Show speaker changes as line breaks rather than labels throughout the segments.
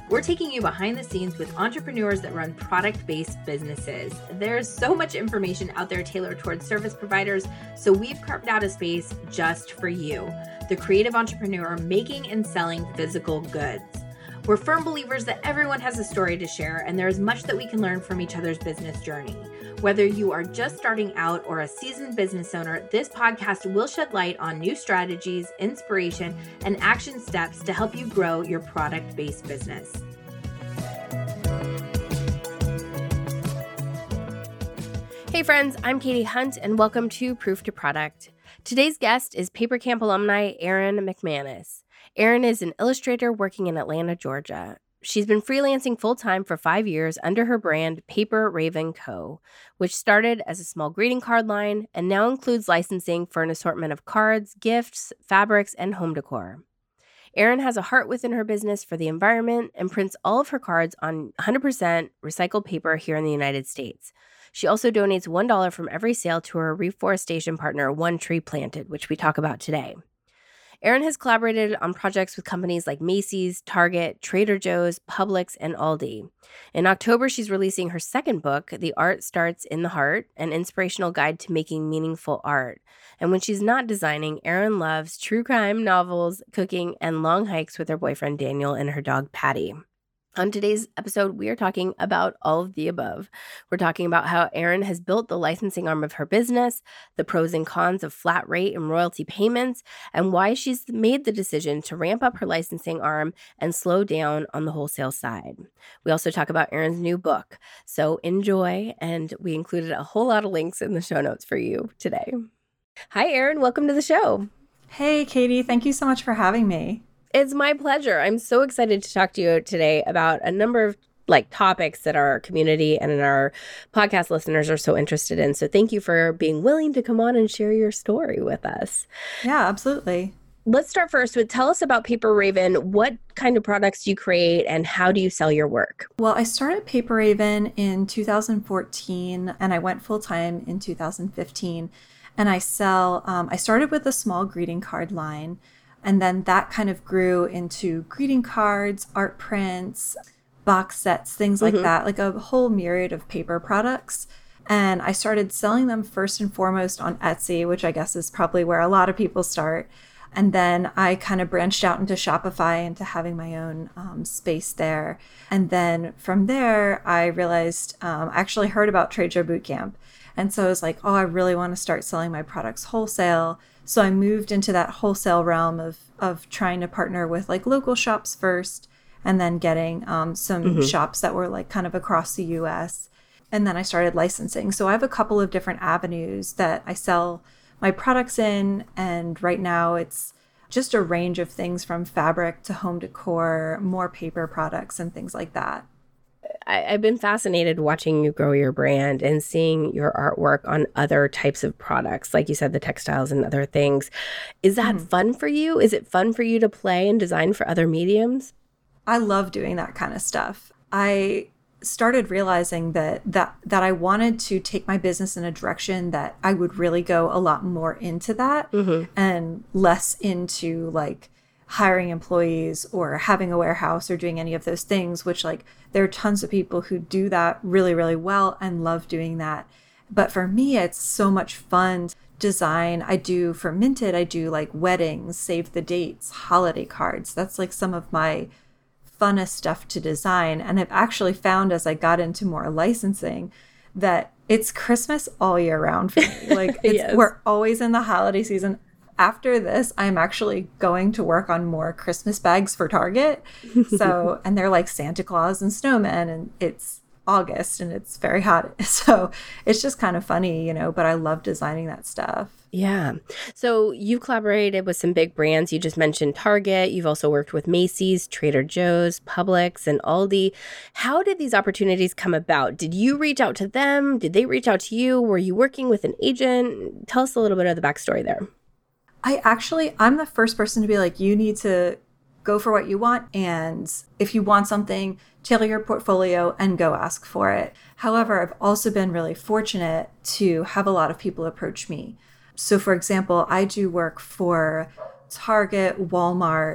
We're taking you behind the scenes with entrepreneurs that run product-based businesses. There's so much information out there tailored towards service providers, so we've carved out a space just for you, the creative entrepreneur making and selling physical goods. We're firm believers that everyone has a story to share, and there is much that we can learn from each other's business journey. Whether you are just starting out or a seasoned business owner, this podcast will shed light on new strategies, inspiration, and action steps to help you grow your product-based business.
Hey friends, I'm Katie Hunt, and welcome to Proof to Product. Today's guest is Paper Camp alumni Erin McManus. Erin is an illustrator working in Atlanta, Georgia. She's been freelancing full-time for 5 years under her brand Paper Raven Co., which started as a small greeting card line and now includes licensing for an assortment of cards, gifts, fabrics, and home decor. Erin has a heart within her business for the environment and prints all of her cards on 100% recycled paper here in the United States. She also donates $1 from every sale to her reforestation partner, One Tree Planted, which we talk about today. Erin has collaborated on projects with companies like Macy's, Target, Trader Joe's, Publix, and Aldi. In October, she's releasing her second book, The Art Starts in the Heart, an inspirational guide to making meaningful art. And when she's not designing, Erin loves true crime novels, cooking, and long hikes with her boyfriend Daniel and her dog Patty. On today's episode, we are talking about all of the above. We're talking about how Erin has built the licensing arm of her business, the pros and cons of flat rate and royalty payments, and why she's made the decision to ramp up her licensing arm and slow down on the wholesale side. We also talk about Erin's new book, so enjoy, and we included a whole lot of links in the show notes for you today. Hi, Erin. Welcome to the show.
Hey, Katie. Thank you so much for having me.
It's my pleasure. I'm so excited to talk to you today about a number of topics that our community and our podcast listeners are so interested in. So thank you for being willing to come on and share your story with us.
Yeah, absolutely.
Let's start first with tell us about Paper Raven. What kind of products do you create and how do you sell your work?
Well, I started Paper Raven in 2014 and I went full time in 2015. And I started with a small greeting card line. And then that kind of grew into greeting cards, art prints, box sets, things like that, like a whole myriad of paper products. And I started selling them first and foremost on Etsy, which I guess is probably where a lot of people start. And then I kind of branched out into Shopify, into having my own space there. And then from there, I realized I actually heard about Trade Show Bootcamp. And so I was like, oh, I really want to start selling my products wholesale. So I moved into that wholesale realm of trying to partner with like local shops first, and then getting some shops that were like kind of across the US. And then I started licensing. So I have a couple of different avenues that I sell my products in. And right now it's just a range of things from fabric to home decor, more paper products and things like that.
I've been fascinated watching you grow your brand and seeing your artwork on other types of products, like you said, the textiles and other things. Is that fun for you? Is it fun for you to play and design for other mediums?
I love doing that kind of stuff. I started realizing that I wanted to take my business in a direction that I would really go a lot more into that and less into like hiring employees or having a warehouse or doing any of those things, which like there are tons of people who do that really, really well and love doing that. But for me, it's so much fun. Design, I do for Minted, I do like weddings, save the dates, holiday cards. That's like some of my funnest stuff to design. And I've actually found as I got into more licensing that it's Christmas all year round for me. Like we're always in the holiday season. After this, I'm actually going to work on more Christmas bags for Target. So, and they're like Santa Claus and snowmen, and it's August and it's very hot. So it's just kind of funny, but I love designing that stuff.
Yeah. So you collaborated with some big brands. You just mentioned Target. You've also worked with Macy's, Trader Joe's, Publix, and Aldi. How did these opportunities come about? Did you reach out to them? Did they reach out to you? Were you working with an agent? Tell us a little bit of the backstory there.
I'm the first person to be like, you need to go for what you want. And if you want something, tailor your portfolio and go ask for it. However, I've also been really fortunate to have a lot of people approach me. So for example, I do work for Target, Walmart,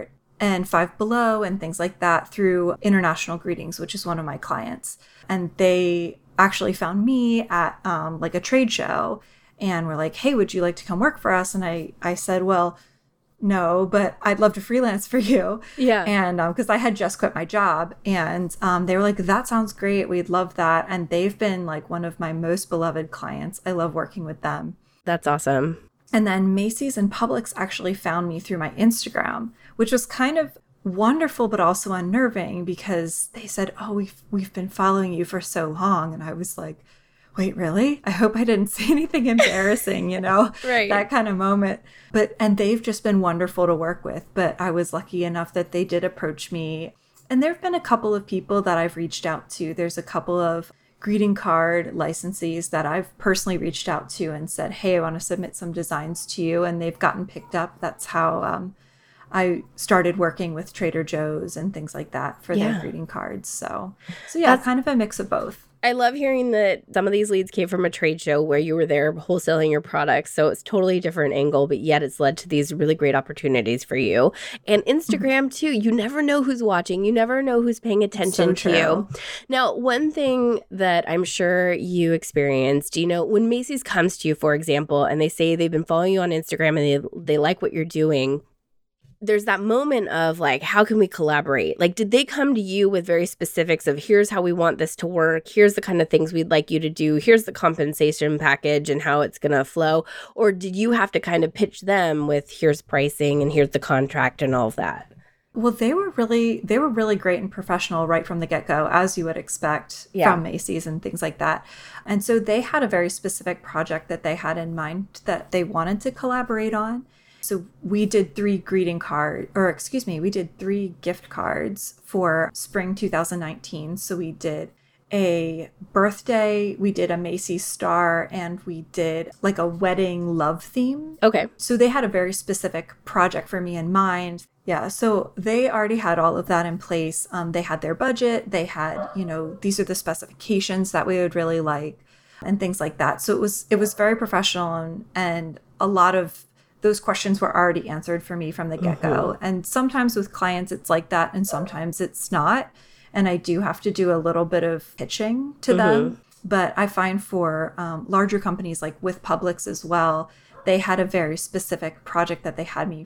and Five Below and things like that through International Greetings, which is one of my clients. And they actually found me at like a trade show and were like, hey, would you like to come work for us? And I said, well, no, but I'd love to freelance for you.
Yeah.
And because I had just quit my job, and they were like, that sounds great. We'd love that. And they've been like one of my most beloved clients. I love working with them.
That's awesome.
And then Macy's and Publix actually found me through my Instagram, which was kind of wonderful, but also unnerving because they said, oh, we've been following you for so long. And I was like, wait, really? I hope I didn't say anything embarrassing,
Right.
That kind of moment. And they've just been wonderful to work with. But I was lucky enough that they did approach me. And there have been a couple of people that I've reached out to. There's a couple of greeting card licensees that I've personally reached out to and said, hey, I want to submit some designs to you. And they've gotten picked up. That's how I started working with Trader Joe's and things like that for their greeting cards. So yeah, kind of a mix of both.
I love hearing that some of these leads came from a trade show where you were there wholesaling your products. So it's totally different angle, but yet it's led to these really great opportunities for you. And Instagram too, you never know who's watching. You never know who's paying attention to you. Now, one thing that I'm sure you experienced, when Macy's comes to you, for example, and they say they've been following you on Instagram and they like what you're doing, there's that moment of like, how can we collaborate? Like, did they come to you with very specifics of here's how we want this to work? Here's the kind of things we'd like you to do. Here's the compensation package and how it's going to flow. Or did you have to kind of pitch them with here's pricing and here's the contract and all of that?
Well, they were really great and professional right from the get-go, as you would expect from Macy's and things like that. And so they had a very specific project that they had in mind that they wanted to collaborate on. So we did 3 gift cards for spring 2019. So we did a birthday, we did a Macy's star, and we did like a wedding love theme.
Okay.
So they had a very specific project for me in mind. Yeah, so they already had all of that in place. They had their budget. They had, these are the specifications that we would really like and things like that. So it was very professional and a lot of those questions were already answered for me from the get-go. And sometimes with clients, it's like that, and sometimes it's not. And I do have to do a little bit of pitching to them. But I find for larger companies, like with Publix as well, they had a very specific project that they had me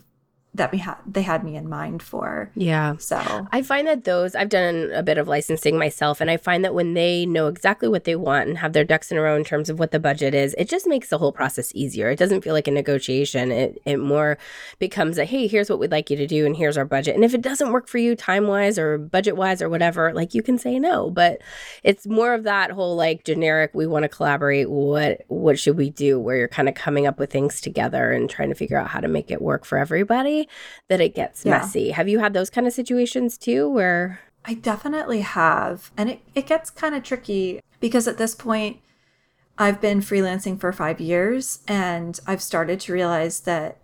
in mind for.
Yeah.
So
I find that I've done a bit of licensing myself, and I find that when they know exactly what they want and have their ducks in a row in terms of what the budget is, it just makes the whole process easier. It doesn't feel like a negotiation. It more becomes a, hey, here's what we'd like you to do, and here's our budget. And if it doesn't work for you time-wise or budget-wise or whatever, like you can say no. But it's more of that whole like generic, we want to collaborate, what should we do, where you're kind of coming up with things together and trying to figure out how to make it work for everybody. That it gets messy. Have you had those kind of situations too where?
I definitely have. And it gets kind of tricky because at this point, I've been freelancing for 5 years and I've started to realize that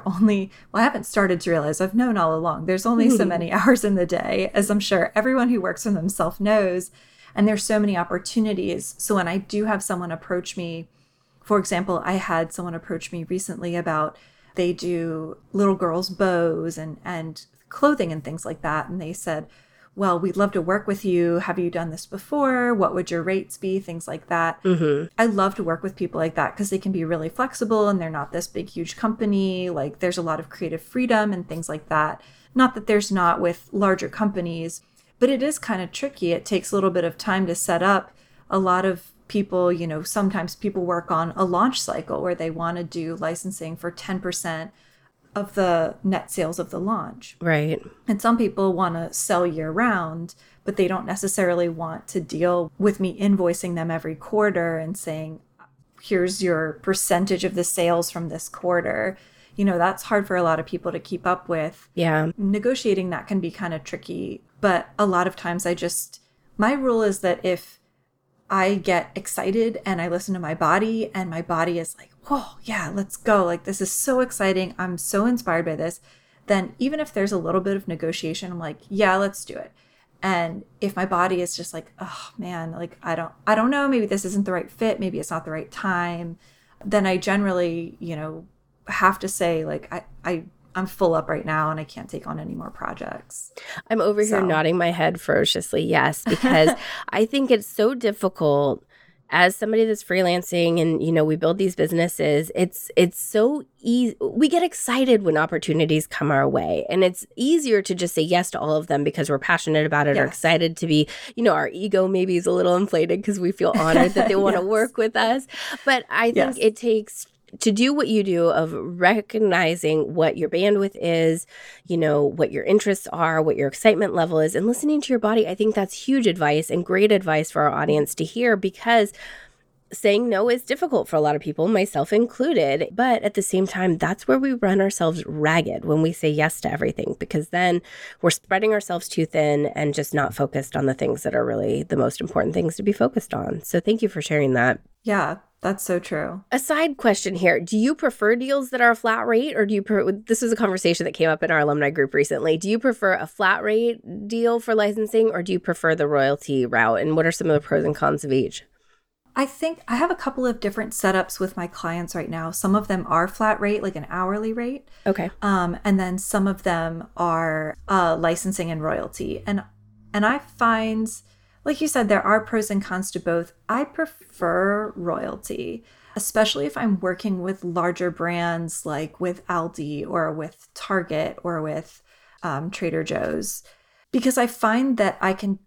I haven't started to realize, I've known all along, there's only so many hours in the day, as I'm sure everyone who works for themselves knows. And there's so many opportunities. So when I do have someone approach me, for example, I had someone approach me recently about they do little girls' bows and clothing and things like that. And they said, well, we'd love to work with you. Have you done this before? What would your rates be? Things like that. I love to work with people like that because they can be really flexible and they're not this big, huge company. Like there's a lot of creative freedom and things like that. Not that there's not with larger companies, but it is kind of tricky. It takes a little bit of time to set up. A lot of people, sometimes people work on a launch cycle where they want to do licensing for 10% of the net sales of the launch.
Right.
And some people want to sell year round, but they don't necessarily want to deal with me invoicing them every quarter and saying, here's your percentage of the sales from this quarter. That's hard for a lot of people to keep up with.
Yeah.
Negotiating that can be kind of tricky. But a lot of times my rule is that if I get excited and I listen to my body and my body is like, whoa, yeah, let's go. Like, this is so exciting. I'm so inspired by this. Then even if there's a little bit of negotiation, I'm like, yeah, let's do it. And if my body is just like, oh man, like, I don't know, maybe this isn't the right fit. Maybe it's not the right time. Then I generally, have to say like, I'm full up right now and I can't take on any more projects.
I'm over here nodding my head ferociously, yes, because I think it's so difficult as somebody that's freelancing and, we build these businesses. It's so easy. We get excited when opportunities come our way, and it's easier to just say yes to all of them because we're passionate about it or excited to be, our ego maybe is a little inflated because we feel honored that they want to work with us. But I think it takes to do what you do of recognizing what your bandwidth is, what your interests are, what your excitement level is, and listening to your body. I think that's huge advice and great advice for our audience to hear, because saying no is difficult for a lot of people, myself included. But at the same time, that's where we run ourselves ragged when we say yes to everything, because then we're spreading ourselves too thin and just not focused on the things that are really the most important things to be focused on. So thank you for sharing that.
Yeah. That's so true.
A side question here. Do you prefer deals that are a flat rate, or this was a conversation that came up in our alumni group recently. Do you prefer a flat rate deal for licensing, or do you prefer the royalty route? And what are some of the pros and cons of each?
I think I have a couple of different setups with my clients right now. Some of them are flat rate, like an hourly rate.
Okay.
And then some of them are licensing and royalty. And I find, like you said, there are pros and cons to both. I prefer royalty, especially if I'm working with larger brands like with Aldi or with Target or with Trader Joe's, because I find that I can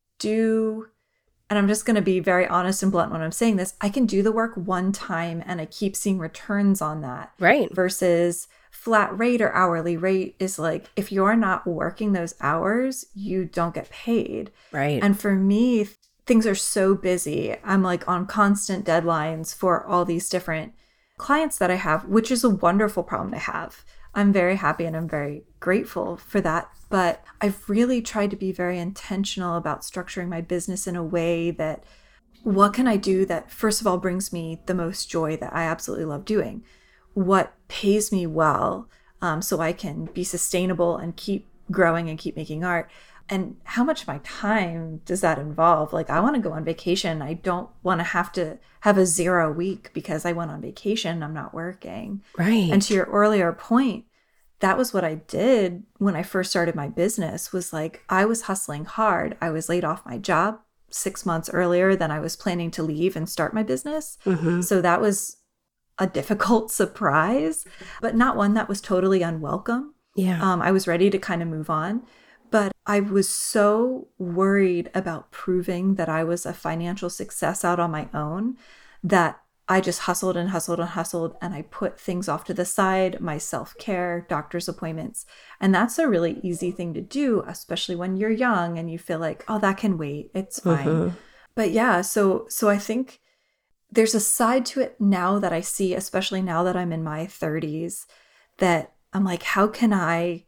do, and I'm just going to be very honest and blunt when I'm saying this, I can do the work one time and I keep seeing returns on that.
Right.
Versus flat rate or hourly rate is like, if you're not working those hours, you don't get paid.
Right.
And for me, things are so busy. I'm like on constant deadlines for all these different clients that I have, which is a wonderful problem to have. I'm very happy and I'm very grateful for that. But I've really tried to be very intentional about structuring my business in a way that, what can I do that, first of all, brings me the most joy that I absolutely love doing? What pays me well, so I can be sustainable and keep growing and keep making art? And how much of my time does that involve? Like, I want to go on vacation. I don't want to have a 0 week because I went on vacation. I'm not working.
Right.
And to your earlier point, that was what I did when I first started my business, was like, I was hustling hard. I was laid off my job 6 months earlier than I was planning to leave and start my business.
Mm-hmm.
So that was a difficult surprise, but not one that was totally unwelcome.
Yeah.
I was ready to kind of move on, but I was so worried about proving that I was a financial success out on my own that I just hustled and hustled and hustled, and I put things off to the side, my self-care, doctor's appointments. And that's a really easy thing to do, especially when you're young and you feel like, oh, that can wait. It's fine. Mm-hmm. But yeah, so I think there's a side to it now that I see, especially now that I'm in my 30s, that I'm like, how can I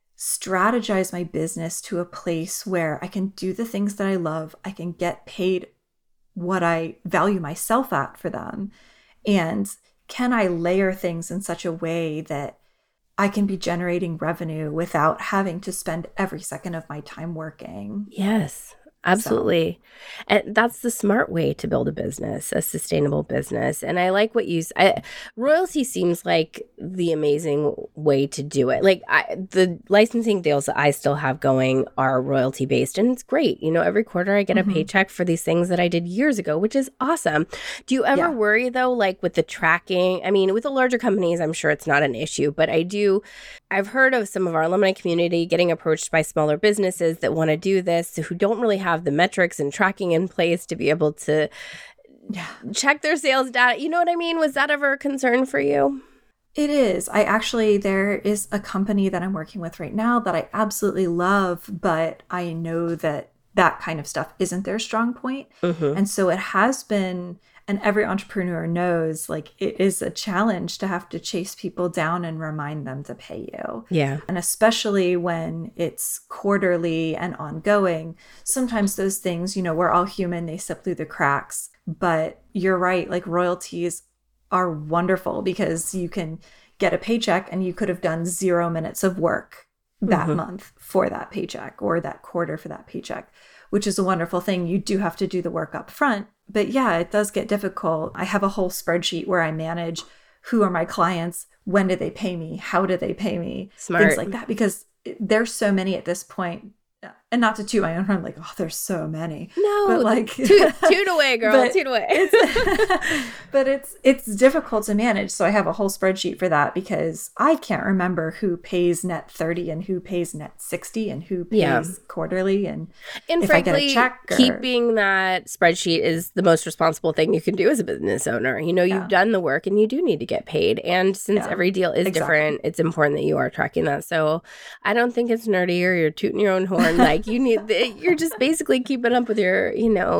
strategize my business to a place where I can do the things that I love, I can get paid what I value myself at for them, and can I layer things in such a way that I can be generating revenue without having to spend every second of my time working?
Yes. Absolutely. So. And that's the smart way to build a business, a sustainable business. And I like what you said. Royalty seems like the amazing way to do it. Like the licensing deals that I still have going are royalty based, and it's great. Every quarter I get a paycheck for these things that I did years ago, which is awesome. Do you ever worry though, like with the tracking? I mean, with the larger companies, I'm sure it's not an issue, but I've heard of some of our alumni community getting approached by smaller businesses that want to do this, who don't really have the metrics and tracking in place to be able to check their sales data. You know what I mean? Was that ever a concern for you?
It is. There is a company that I'm working with right now that I absolutely love, but I know that kind of stuff isn't their strong point. Mm-hmm. And so it has been, and every entrepreneur knows, like, it is a challenge to have to chase people down and remind them to pay you.
Yeah.
And especially when it's quarterly and ongoing, sometimes those things, we're all human, they slip through the cracks. But you're right, like, royalties are wonderful because you can get a paycheck and you could have done 0 minutes of work that month for that paycheck, or that quarter for that paycheck, which is a wonderful thing. You do have to do the work up front. But yeah, it does get difficult. I have a whole spreadsheet where I manage who are my clients, when did they pay me? How did they pay me?
Smart.
Things like that, because there's so many at this point. And not to toot my own horn, like, oh, there's so many.
No,
but like
toot away, girl, toot away.
But it's difficult to manage. So I have a whole spreadsheet for that, because I can't remember who pays net 30 and who pays net 60 and who pays quarterly. And if
frankly,
I get a check
keeping that spreadsheet is the most responsible thing you can do as a business owner. You know, you've done the work and you do need to get paid. And since every deal is different, it's important that you are tracking that. So I don't think it's nerdy or you're tooting your own horn. Like you're just basically keeping up with your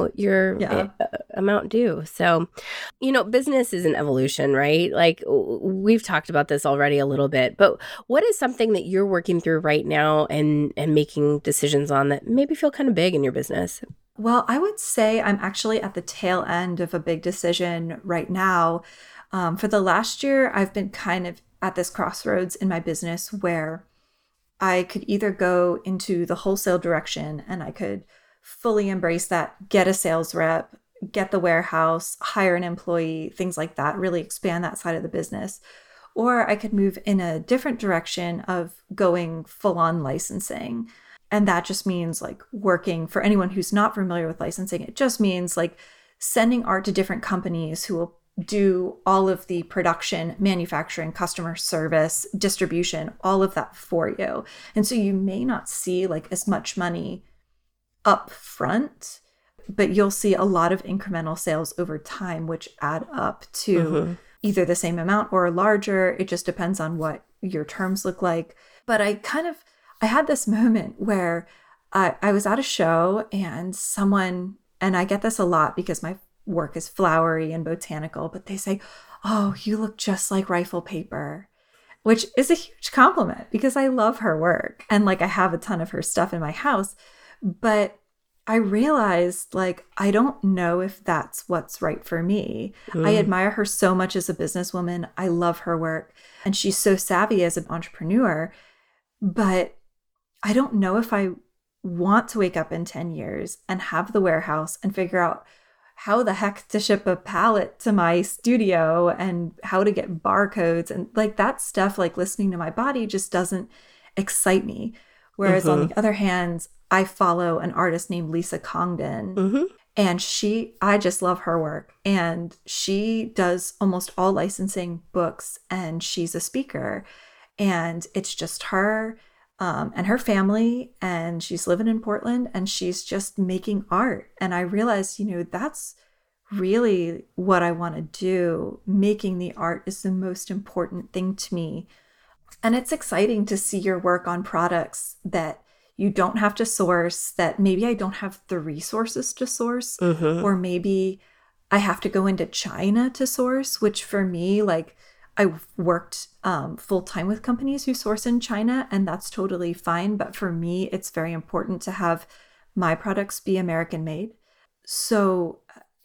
amount due. So, business is an evolution, right? Like we've talked about this already a little bit, but what is something that you're working through right now and making decisions on that maybe feel kind of big in your business?
Well, I would say I'm actually at the tail end of a big decision right now. For the last year, I've been kind of at this crossroads in my business where I could either go into the wholesale direction and I could fully embrace that, get a sales rep, get the warehouse, hire an employee, things like that, really expand that side of the business. Or I could move in a different direction of going full on licensing. And that just means like working, for anyone who's not familiar with licensing, it just means like sending art to different companies who will do all of the production, manufacturing, customer service, distribution, all of that for you. And so you may not see like as much money up front, but you'll see a lot of incremental sales over time, which add up to either the same amount or larger. It just depends on what your terms look like. But I had this moment where I was at a show and I get this a lot because my work is flowery and botanical, but they say, oh, you look just like Rifle Paper, which is a huge compliment because I love her work. And like, I have a ton of her stuff in my house, but I realized like, I don't know if that's what's right for me. I admire her so much as a businesswoman. I love her work and she's so savvy as an entrepreneur, but I don't know if I want to wake up in 10 years and have the warehouse and figure out how the heck to ship a pallet to my studio and how to get barcodes and like that stuff, like listening to my body just doesn't excite me. Whereas on the other hand, I follow an artist named Lisa Congdon and I just love her work. And she does almost all licensing books and she's a speaker and it's just her and her family, and she's living in Portland and she's just making art. And I realized, that's really what I want to do. Making the art is the most important thing to me. And it's exciting to see your work on products that you don't have to source, that maybe I don't have the resources to source, or maybe I have to go into China to source, which for me, like, I've worked full time with companies who source in China, and that's totally fine. But for me, it's very important to have my products be American made. So,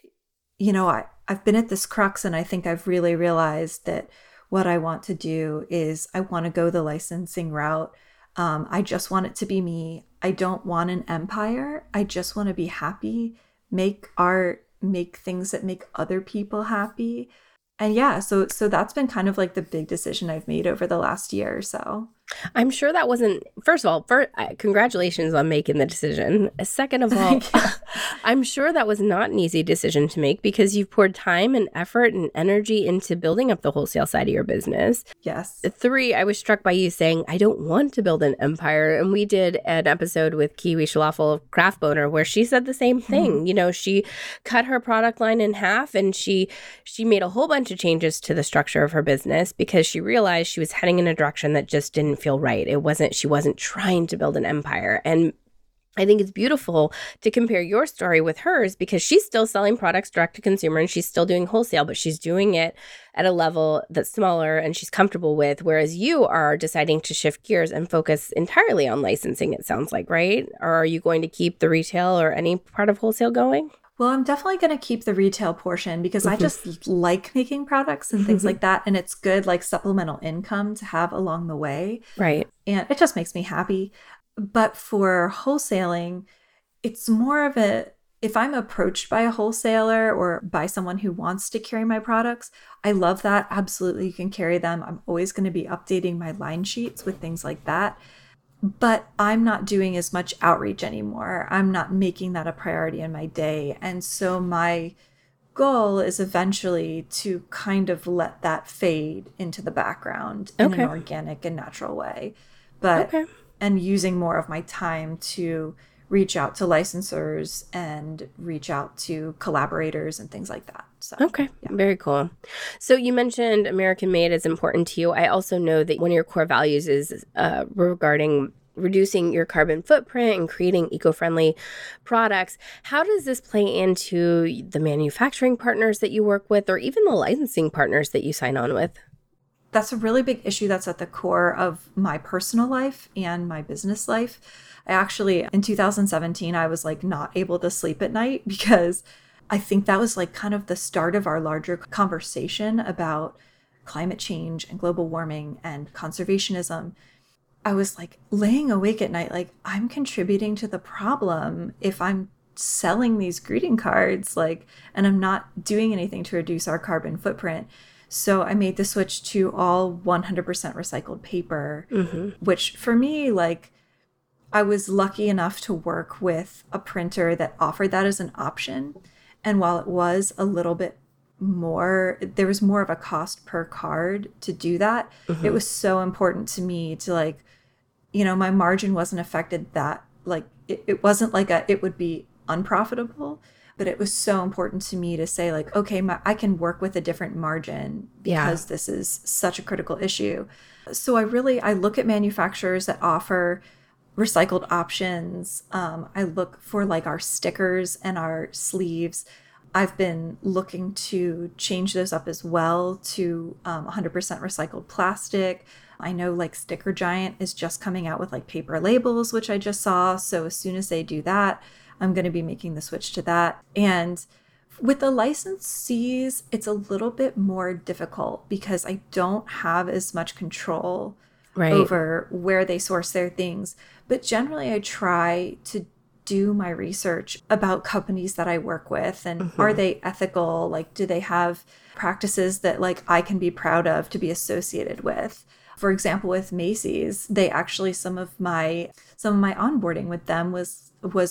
I've been at this crux, and I think I've really realized that what I want to do is I want to go the licensing route. I just want it to be me. I don't want an empire. I just want to be happy, make art, make things that make other people happy. And yeah, so that's been kind of like the big decision I've made over the last year or so.
I'm sure that wasn't, first of all, congratulations on making the decision. Second of all, I'm sure that was not an easy decision to make because you've poured time and effort and energy into building up the wholesale side of your business.
Yes.
3, I was struck by you saying, I don't want to build an empire. And we did an episode with Kiwi Schlafel of Craft Boner where she said the same thing. She cut her product line in half and she made a whole bunch of changes to the structure of her business because she realized she was heading in a direction that just didn't feel right. She wasn't trying to build an empire. And I think it's beautiful to compare your story with hers because she's still selling products direct to consumer and she's still doing wholesale, but she's doing it at a level that's smaller and she's comfortable with, whereas you are deciding to shift gears and focus entirely on licensing, it sounds like, right? Or are you going to keep the retail or any part of wholesale going?
Well, I'm definitely going to keep the retail portion because I just like making products and things like that. And it's good, like supplemental income to have along the way.
Right.
And it just makes me happy. But for wholesaling, it's more of if I'm approached by a wholesaler or by someone who wants to carry my products, I love that. Absolutely, you can carry them. I'm always going to be updating my line sheets with things like that. But I'm not doing as much outreach anymore. I'm not making that a priority in my day. And so my goal is eventually to kind of let that fade into the background in an organic and natural way. But and using more of my time to reach out to licensors and reach out to collaborators and things like that. So,
very cool. So you mentioned American made is important to you. I also know that one of your core values is regarding reducing your carbon footprint and creating eco-friendly products. How does this play into the manufacturing partners that you work with or even the licensing partners that you sign on with?
That's a really big issue that's at the core of my personal life and my business life. I actually, in 2017, I was like not able to sleep at night because I think that was like kind of the start of our larger conversation about climate change and global warming and conservationism. I was like laying awake at night, like I'm contributing to the problem if I'm selling these greeting cards, like, and I'm not doing anything to reduce our carbon footprint. So I made the switch to all 100% recycled paper, which for me, like, I was lucky enough to work with a printer that offered that as an option. And while it was a little bit more, there was more of a cost per card to do that. It was so important to me to like, you know, my margin wasn't affected that like, it wasn't like it would be unprofitable, but it was so important to me to say like, okay, I can work with a different margin because this is such a critical issue. So I look at manufacturers that offer recycled options. I look for like our stickers and our sleeves. I've been looking to change those up as well to 100% recycled plastic. I know like Sticker Giant is just coming out with like paper labels, which I just saw. So as soon as they do that, I'm going to be making the switch to that. And with the licensees, it's a little bit more difficult because I don't have as much control over where they source their things. But generally, I try to do my research about companies that I work with and are they ethical? Like, do they have practices that like I can be proud of to be associated with? For example, with Macy's, they actually some of my onboarding with them was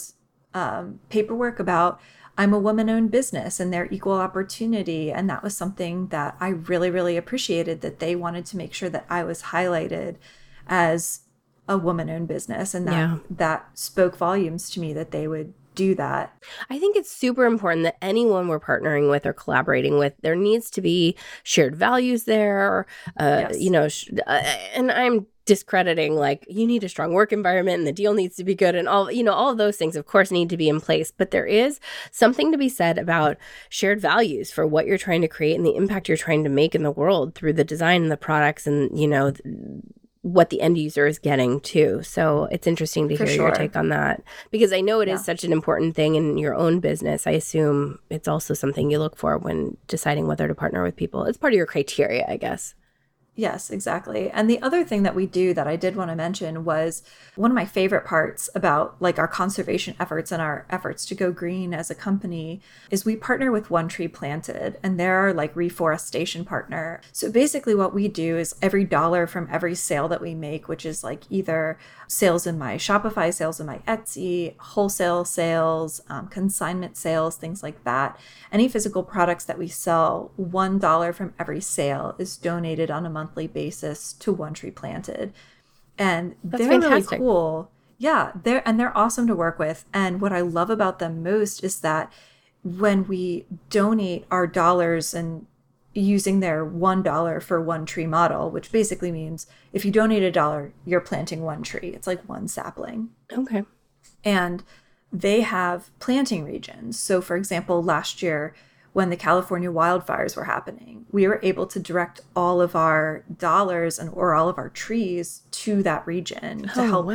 paperwork about I'm a woman-owned business and they're equal opportunity. And that was something that I really, really appreciated, that they wanted to make sure that I was highlighted as a woman-owned business. And that spoke volumes to me that they would do that.
I think it's super important that anyone we're partnering with or collaborating with, there needs to be shared values there, you know, and I'm discrediting like you need a strong work environment and the deal needs to be good and all, you know, all of those things of course need to be in place, but there is something to be said about shared values for what you're trying to create and the impact you're trying to make in the world through the design and the products and, you know, what the end user is getting too. So it's interesting to hear your take on that, because I know it is such an important thing in your own business. I assume it's also something you look for when deciding whether to partner with people. It's part of your criteria, I guess.
Yes, exactly. And the other thing that we do that I did want to mention was one of my favorite parts about like our conservation efforts and our efforts to go green as a company is we partner with One Tree Planted, and they're our like reforestation partner. So basically what we do is every dollar from every sale that we make, which is like either sales in my Shopify, sales in my Etsy, wholesale sales, consignment sales, things like that. Any physical products that we sell, $1 from every sale is donated on a monthly basis to One Tree Planted. And they're fantastic. Really cool. Yeah, they're awesome to work with. And what I love about them most is that when we donate our dollars and using their $1 for one tree model, which basically means if you donate $1, you're planting one tree. It's like one sapling.
Okay.
And they have planting regions. So for example, last year when the California wildfires were happening, we were able to direct all of our dollars or all of our trees to that region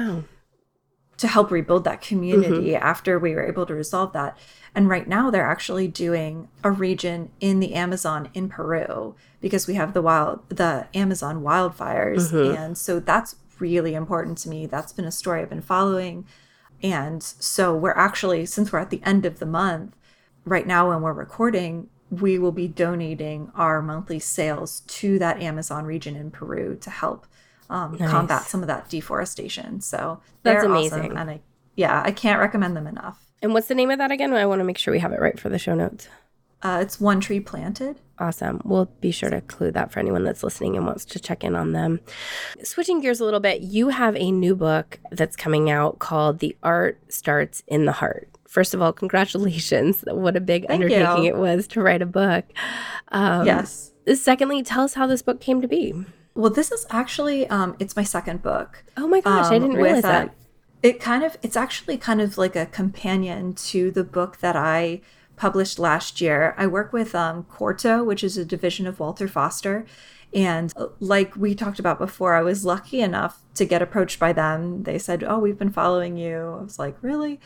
to help rebuild that community after we were able to resolve that. And right now they're actually doing a region in the Amazon in Peru because we have the Amazon wildfires. And so that's really important to me. That's been a story I've been following. And so we're actually, since we're at the end of the month, right now when we're recording, we will be donating our monthly sales to that Amazon region in Peru to help combat some of that deforestation. So
That's
they're
amazing.
awesome. And I can't recommend them enough.
And what's the name of that again? I want to make sure we have it right for the show notes.
It's One Tree Planted.
Awesome. We'll be sure to include that for anyone that's listening and wants to check in on them. Switching gears a little bit, you have a new book that's coming out called The Art Starts in the Heart. First of all, congratulations. What a big undertaking it was to write a book.
Yes.
Secondly, tell us how this book came to be.
Well, this is actually, it's my second book.
Oh my gosh, I didn't realize that.
It's actually kind of like a companion to the book that I published last year. I work with Quarto, which is a division of Walter Foster. And like we talked about before, I was lucky enough to get approached by them. They said, "Oh, we've been following you." I was like, "Really?"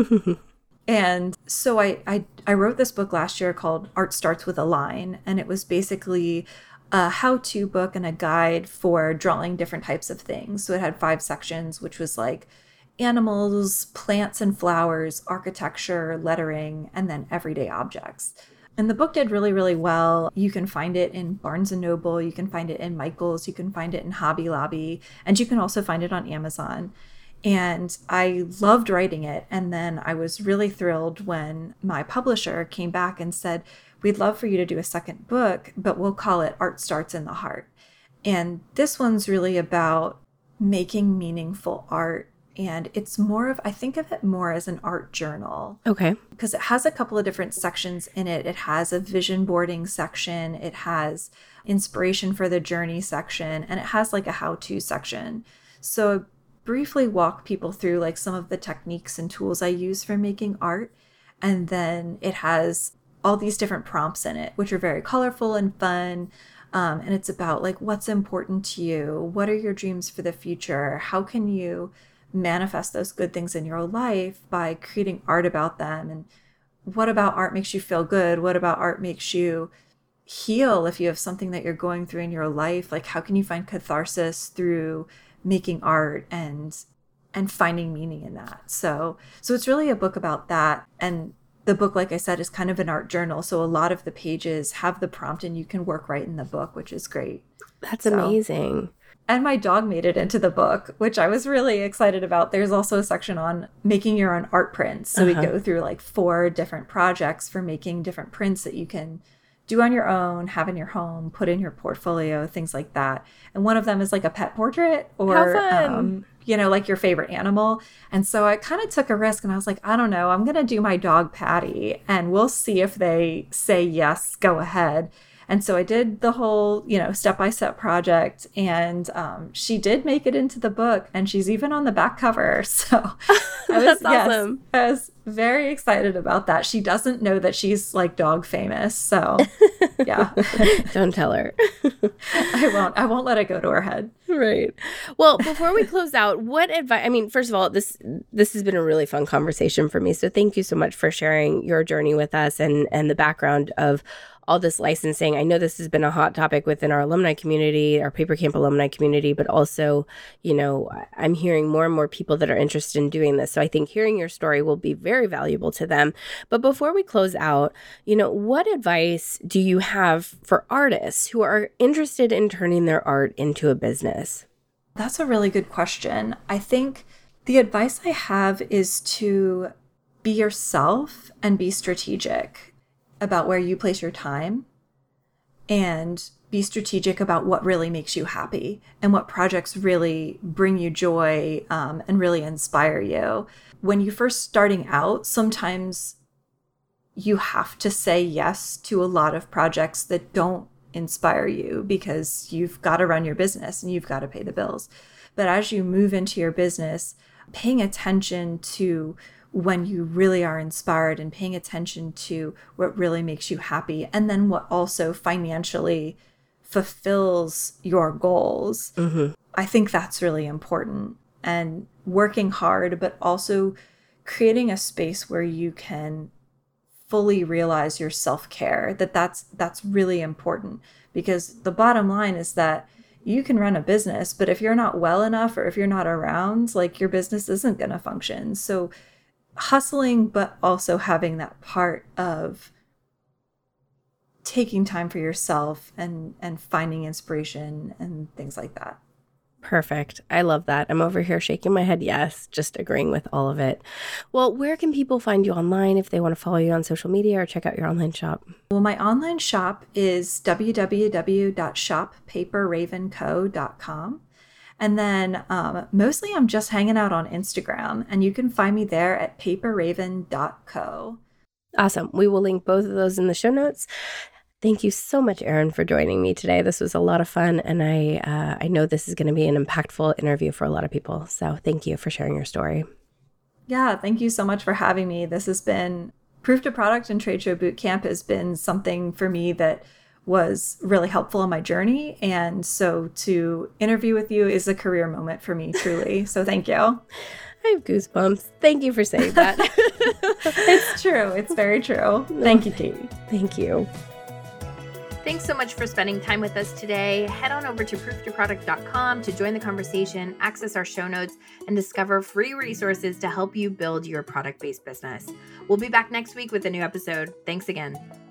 And so I wrote this book last year called Art Starts with a Line. And it was basically a how-to book and a guide for drawing different types of things. So it had 5 sections, which was like animals, plants and flowers, architecture, lettering, and then everyday objects. And the book did really, really well. You can find it in Barnes & Noble, you can find it in Michael's, you can find it in Hobby Lobby, and you can also find it on Amazon. And I loved writing it. And then I was really thrilled when my publisher came back and said, "We'd love for you to do a second book, but we'll call it Art Starts in the Heart." And this one's really about making meaningful art. And it's more of, I think of it more as an art journal.
Okay.
Because it has a couple of different sections in it. It has a vision boarding section. It has inspiration for the journey section. And it has like a how-to section. So briefly walk people through like some of the techniques and tools I use for making art. And then it has all these different prompts in it, which are very colorful and fun. And it's about like, what's important to you? What are your dreams for the future? How can you manifest those good things in your life by creating art about them? And what about art makes you feel good? What about art makes you heal if you have something that you're going through in your life? Like, how can you find catharsis through making art and finding meaning in that? So it's really a book about that. And the book, like I said, is kind of an art journal. So a lot of the pages have the prompt and you can work right in the book, which is great.
That's amazing.
And my dog made it into the book, which I was really excited about. There's also a section on making your own art prints. So we go through like 4 different projects for making different prints that you can do on your own, have in your home, put in your portfolio, things like that. And one of them is like a pet portrait or, like your favorite animal. And so I kind of took a risk and I was like, I don't know, I'm going to do my dog Patty and we'll see if they say, yes, go ahead. And so I did the whole, step-by-step project, and she did make it into the book, and she's even on the back cover. So
That's awesome.
I was very excited about that. She doesn't know that she's like dog famous. So yeah.
Don't tell her.
I won't let it go to her head.
Right. Well, before we close out, what advice, first of all, this has been a really fun conversation for me. So thank you so much for sharing your journey with us and the background of all this licensing. I know this has been a hot topic within our alumni community, our Paper Camp alumni community, but also, I'm hearing more and more people that are interested in doing this. So I think hearing your story will be very valuable to them. But before we close out, what advice do you have for artists who are interested in turning their art into a business?
That's a really good question. I think the advice I have is to be yourself and be strategic about where you place your time, and be strategic about what really makes you happy and what projects really bring you joy and really inspire you. When you're first starting out, sometimes you have to say yes to a lot of projects that don't inspire you because you've got to run your business and you've got to pay the bills. But as you move into your business, paying attention to when you really are inspired and paying attention to what really makes you happy, and then what also financially fulfills your goals. Mm-hmm. I think that's really important. And working hard, but also creating a space where you can fully realize your self-care, that's really important. Because the bottom line is that you can run a business, but if you're not well enough or if you're not around, like your business isn't going to function. So hustling, but also having that part of taking time for yourself and finding inspiration and things like that.
Perfect. I love that. I'm over here shaking my head yes, just agreeing with all of it. Well, where can people find you online if they want to follow you on social media or check out your online shop?
Well, my online shop is www.shoppaperravenco.com. And then mostly I'm just hanging out on Instagram, and you can find me there at paperraven.co.
Awesome. We will link both of those in the show notes. Thank you so much, Erin, for joining me today. This was a lot of fun, and I know this is going to be an impactful interview for a lot of people. So thank you for sharing your story.
Yeah, thank you so much for having me. This has been Proof to Product and Trade Show Bootcamp has been something for me that was really helpful in my journey. And so to interview with you is a career moment for me, truly. So thank you.
I have goosebumps. Thank you for saying that.
It's true. It's very true. Thank you, Katie.
Thank you.
Thanks so much for spending time with us today. Head on over to prooftoproduct.com to join the conversation, access our show notes, and discover free resources to help you build your product-based business. We'll be back next week with a new episode. Thanks again.